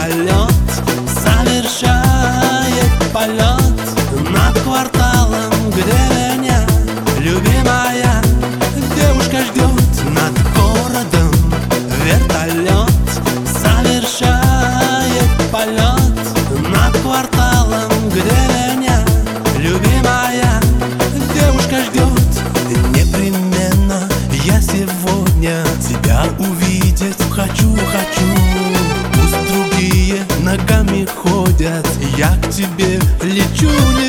Вертолет совершает полет над кварталом, где меня любимая девушка ждет. Над городом вертолет совершает полет над кварталом, где меня любимая девушка ждет. Непременно я сегодня тебя увидеть хочу. Пусть другие ногами ходят, я к тебе лечу.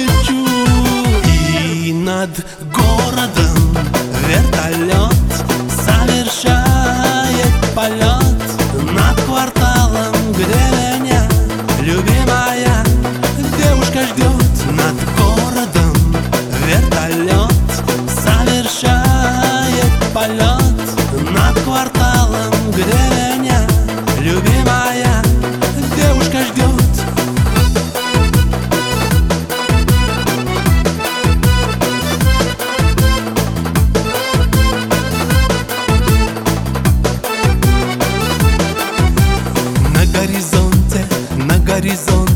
И над городом вертолет совершает полет над кварталом, где меня любимая девушка ждет. Над городом вертолет совершает полет над кварталом, где меня любимая девушка ждет. На горизонте